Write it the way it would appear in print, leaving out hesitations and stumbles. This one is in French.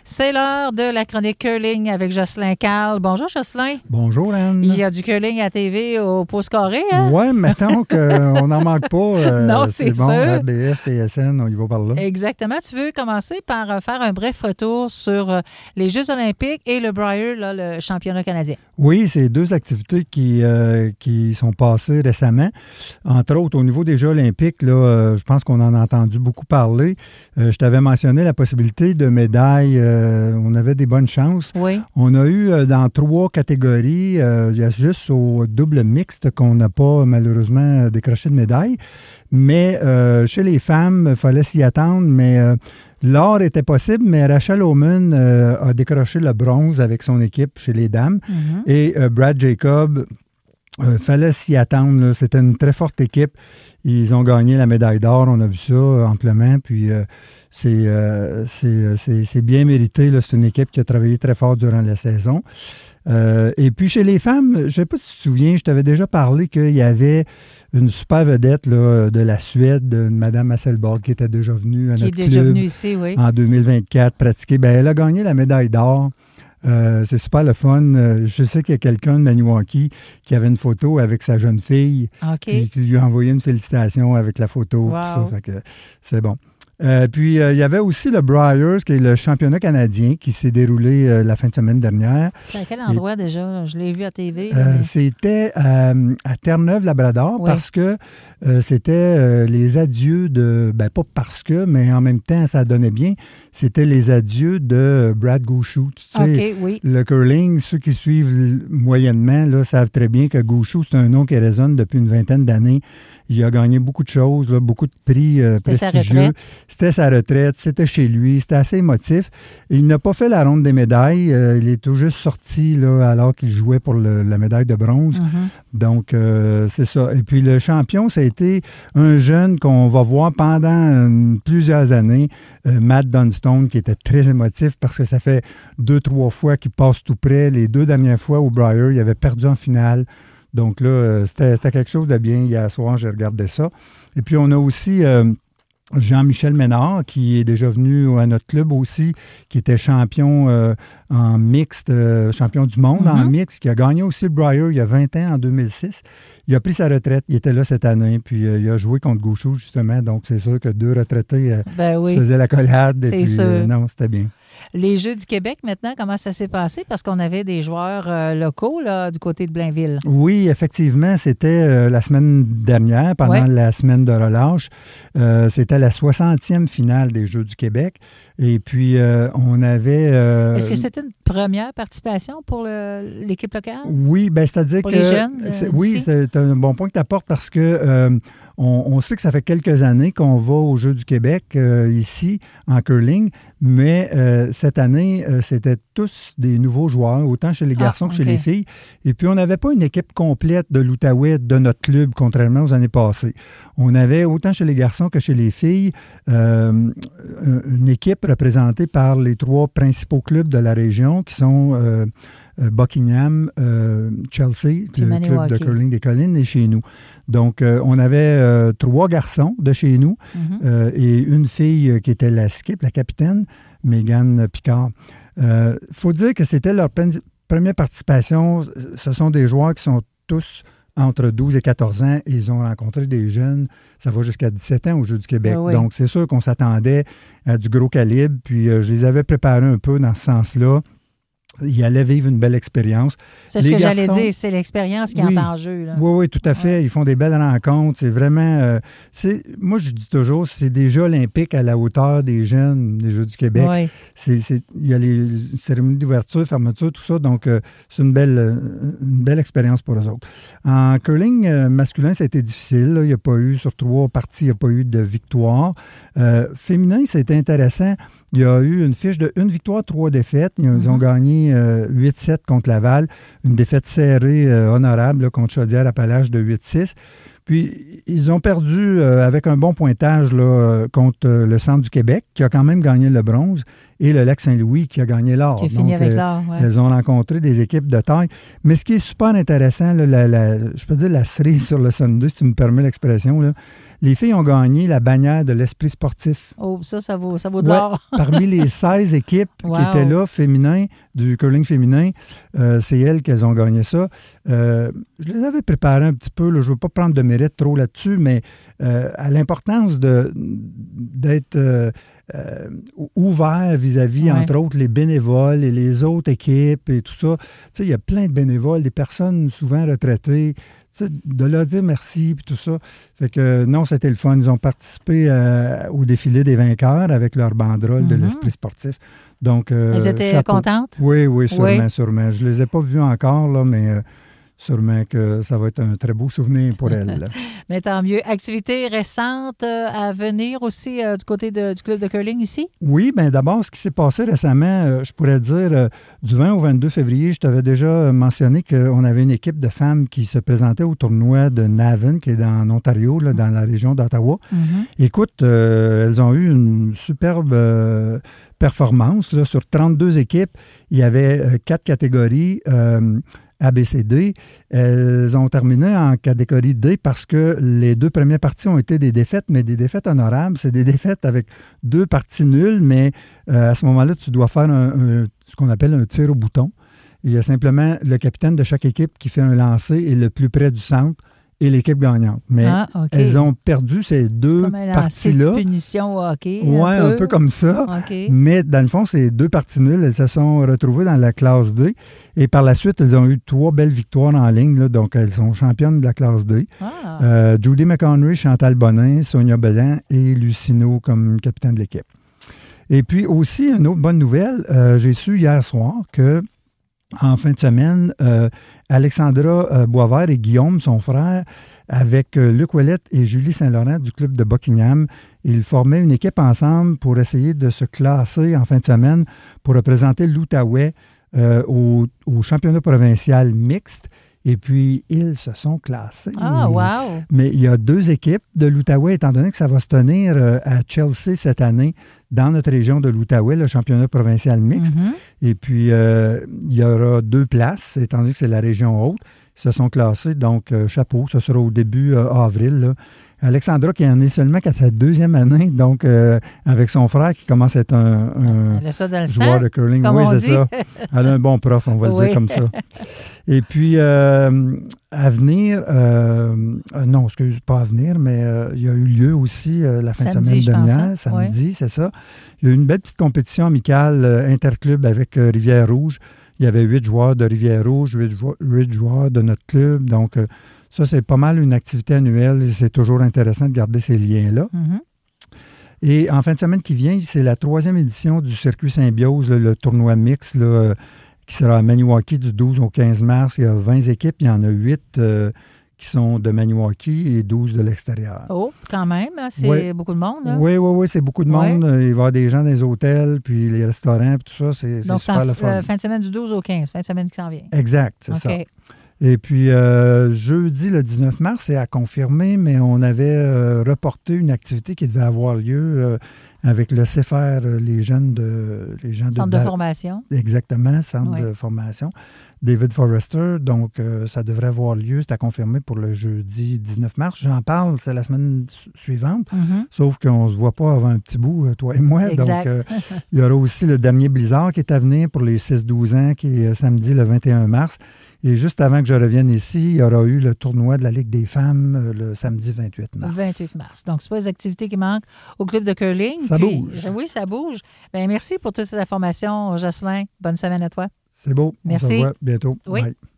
C'est l'heure de la chronique curling avec Jocelyn Carl. Bonjour, Jocelyn. Bonjour, Anne. Il y a du curling à TV au pouce carré, hein? Oui, mettons qu'on n'en manque pas. Non, c'est bon, sûr. RDS, TSN, on y va par là. Exactement. Tu veux commencer par faire un bref retour sur les Jeux olympiques et le Brier, là, le championnat canadien. Oui, c'est deux activités qui sont passées récemment. Entre autres, au niveau des Jeux olympiques, là, je pense qu'on en a entendu beaucoup parler. Je t'avais mentionné la possibilité de médailles. On avait des bonnes chances. Oui. On a eu dans 3 catégories. Il y a juste au double mixte qu'on n'a pas malheureusement décroché de médaille. Mais chez les femmes, il fallait s'y attendre. Mais l'or était possible, mais Rachel Homan a décroché le bronze avec son équipe chez les dames. Mm-hmm. Et Brad Jacob, fallait s'y attendre. Là. C'était une très forte équipe. Ils ont gagné la médaille d'or. On a vu ça amplement. Puis c'est bien mérité. Là. C'est une équipe qui a travaillé très fort durant la saison. Et puis chez les femmes, je ne sais pas si tu te souviens, je t'avais déjà parlé qu'il y avait une super vedette là, de la Suède, Mme Hasselborg, qui était déjà venue à notre club. Qui est déjà venue ici, oui. En 2024, pratiquer. Bien, elle a gagné la médaille d'or. C'est super le fun. Je sais qu'il y a quelqu'un de Maniwaki qui avait une photo avec sa jeune fille. Okay. Qui lui a envoyé une félicitation avec la photo. Wow. Tout ça, fait que c'est bon. Puis, il y avait aussi le Briers, qui est le championnat canadien, qui s'est déroulé la fin de semaine dernière. C'est à quel endroit déjà? Je l'ai vu à TV. C'était à Terre-Neuve-Labrador, oui. Parce que c'était les adieux de... Ben, pas parce que, mais en même temps, ça donnait bien. C'était les adieux de Brad Gushue. Tu sais, okay, oui. Le curling, ceux qui suivent moyennement là, savent très bien que Gushue, c'est un nom qui résonne depuis une vingtaine d'années. Il a gagné beaucoup de choses, là, beaucoup de prix prestigieux. C'était sa retraite, c'était chez lui, c'était assez émotif. Il n'a pas fait la ronde des médailles. Il est tout juste sorti là, alors qu'il jouait pour la médaille de bronze. Mm-hmm. Donc, c'est ça. Et puis, le champion, ça a été un jeune qu'on va voir pendant plusieurs années, Matt Dunstone, qui était très émotif parce que ça fait 2-3 fois qu'il passe tout près. Les 2 dernières fois au Brier, il avait perdu en finale. Donc là, c'était quelque chose de bien. Hier soir, j'ai regardé ça. Et puis, on a aussi Jean-Michel Ménard, qui est déjà venu à notre club aussi, qui était champion en mixte, champion du monde en mixte, qui a gagné aussi le Brier il y a 20 ans, en 2006. Il a pris sa retraite. Il était là cette année, puis il a joué contre Gushue, justement. Donc, c'est sûr que 2 retraités se faisaient la collade. Et puis, non, c'était bien. Les Jeux du Québec, maintenant, comment ça s'est passé? Parce qu'on avait des joueurs locaux là, du côté de Blainville. Oui, effectivement, c'était la semaine dernière, pendant la semaine de relâche. C'était la 60e finale des Jeux du Québec. Et puis, on avait... Est-ce que c'était une première participation pour l'équipe locale? Oui, bien, c'est-à-dire pour que... les jeunes, oui, c'est un bon point que tu apportes parce que on sait que ça fait quelques années qu'on va aux Jeux du Québec ici, en curling, mais cette année, c'était tous des nouveaux joueurs, autant chez les garçons que chez les filles. Et puis, on n'avait pas une équipe complète de l'Outaouais de notre club, contrairement aux années passées. On avait, autant chez les garçons que chez les filles, une équipe représentée par les 3 principaux clubs de la région, qui sont Buckingham, Chelsea, le club de curling des Collines, et chez nous. Donc, on avait 3 garçons de chez nous et une fille qui était la skip, la capitaine, Mégane Picard. Faut dire que c'était leur première participation. Ce sont des joueurs qui sont tous entre 12 et 14 ans. Ils ont rencontré des jeunes, ça va jusqu'à 17 ans aux Jeux du Québec. Oui. Donc, c'est sûr qu'on s'attendait à du gros calibre. Puis, je les avais préparés un peu dans ce sens-là. Ils allaient vivre une belle expérience. C'est ce que j'allais dire, c'est l'expérience qui est en jeu. Là. Oui, tout à fait. Ils font des belles rencontres. C'est vraiment... moi, je dis toujours, c'est des Jeux olympiques à la hauteur des jeunes des Jeux du Québec. Oui. Il y a les cérémonies d'ouverture, fermeture, tout ça. Donc, c'est une belle expérience pour eux autres. En curling masculin, ça a été difficile. Là. Il n'y a pas eu, sur 3 parties, il n'y a pas eu de victoire. Féminin, ça a été intéressant. Il y a eu une fiche de 1 victoire, 3 défaites. Ils ont gagné 8-7 contre Laval. Une défaite serrée, honorable, là, contre Chaudière-Appalaches de 8-6. Puis, ils ont perdu avec un bon pointage là, contre le Centre du Québec, qui a quand même gagné le bronze, et le Lac-Saint-Louis, qui a gagné l'or. Qui a fini avec l'or, ouais. Elles ont rencontré des équipes de taille. Mais ce qui est super intéressant, là, je peux dire la cerise sur le sundae, si tu me permets l'expression, là, les filles ont gagné la bannière de l'esprit sportif. Oh, ça vaut de l'or. Parmi les 16 équipes qui étaient là, féminins, du curling féminin, c'est elles qu'elles ont gagné ça. Je les avais préparées un petit peu, là, je ne veux pas prendre de mérite trop là-dessus, mais à l'importance d'être ouvert vis-à-vis, entre autres, les bénévoles et les autres équipes et tout ça. Tu sais, il y a plein de bénévoles, des personnes souvent retraitées, de leur dire merci puis tout ça. Fait que non, c'était le fun. Ils ont participé au défilé des vainqueurs avec leur banderole de l'esprit sportif. Donc, elles étaient contentes? Oui, sûrement. Je ne les ai pas vues encore, là, mais sûrement que ça va être un très beau souvenir pour elles. Mais tant mieux. Activité récente à venir aussi du côté du club de curling ici? Oui, bien d'abord, ce qui s'est passé récemment, je pourrais dire, du 20 au 22 février, je t'avais déjà mentionné qu'on avait une équipe de femmes qui se présentait au tournoi de Navan, qui est en Ontario, là, dans la région d'Ottawa. Écoute, elles ont eu une superbe performance. Là, sur 32 équipes, il y avait 4 catégories ABCD. Elles ont terminé en catégorie D parce que les 2 premières parties ont été des défaites, mais des défaites honorables. C'est des défaites avec 2 parties nulles, mais à ce moment-là, tu dois faire ce qu'on appelle un tir au bouton. Il y a simplement le capitaine de chaque équipe qui fait un lancer et le plus près du centre et l'équipe gagnante. Mais elles ont perdu ces 2 parties-là. C'est comme punition au hockey. Oui, un peu comme ça. Mais dans le fond, ces 2 parties nulles, elles se sont retrouvées dans la classe D. Et par la suite, elles ont eu 3 belles victoires en ligne. Là, donc, elles sont championnes de la classe D. Judy McHenry, Chantal Bonin, Sonia Bellan et Lucino comme capitaine de l'équipe. Et puis aussi, une autre bonne nouvelle, j'ai su hier soir que en fin de semaine, Alexandra Boisvert et Guillaume, son frère, avec Luc Ouellette et Julie Saint-Laurent du club de Buckingham, ils formaient une équipe ensemble pour essayer de se classer en fin de semaine pour représenter l'Outaouais au championnat provincial mixte. Et puis, ils se sont classés. Wow! Mais il y a 2 équipes de l'Outaouais, étant donné que ça va se tenir à Chelsea cette année, dans notre région de l'Outaouais, le championnat provincial mixte. Et puis, il y aura 2 places, étant donné que c'est la région haute. Ils se sont classés, donc chapeau, ce sera au début avril, là. Alexandra, qui en est seulement qu'à sa 2e année, donc avec son frère qui commence à être un joueur de curling. Oui, c'est ça. Elle a un bon prof, on va le dire comme ça. Et puis, à venir, non, excuse, pas à venir, mais il y a eu lieu aussi la fin de semaine dernière, samedi, c'est ça. Il y a eu une belle petite compétition amicale interclub avec Rivière-Rouge. Il y avait 8 joueurs de Rivière-Rouge, 8 joueurs de notre club, donc ça, c'est pas mal une activité annuelle et c'est toujours intéressant de garder ces liens-là. Et en fin de semaine qui vient, c'est la 3e édition du Circuit Symbiose, le tournoi mix là, qui sera à Maniwaki du 12 au 15 mars. Il y a 20 équipes, il y en a 8 qui sont de Maniwaki et 12 de l'extérieur. Oh, quand même, hein? C'est beaucoup de monde. Hein? Oui, c'est beaucoup de monde. Il va y avoir des gens dans les hôtels, puis les restaurants, puis tout ça, c'est super le fun. Donc, fin de semaine du 12 au 15, fin de semaine qui s'en vient. Exact, c'est ça. Et puis, jeudi, le 19 mars, c'est à confirmer, mais on avait reporté une activité qui devait avoir lieu avec le CFR, les jeunes de... Centre de formation. Exactement, centre de formation. David Forrester, donc ça devrait avoir lieu, c'est à confirmer pour le jeudi 19 mars. J'en parle, c'est la semaine suivante, sauf qu'on ne se voit pas avant un petit bout, toi et moi. Exact. Donc, il y aura aussi le dernier blizzard qui est à venir pour les 6-12 ans, qui est samedi le 21 mars. Et juste avant que je revienne ici, il y aura eu le tournoi de la Ligue des femmes le samedi 28 mars. 28 mars. Donc, ce n'est pas les activités qui manquent au club de curling. Ça bouge. Oui, ça bouge. Bien, merci pour toutes ces informations, Jocelyn. Bonne semaine à toi. C'est beau. Merci. On se revoit bientôt. Oui. Bye.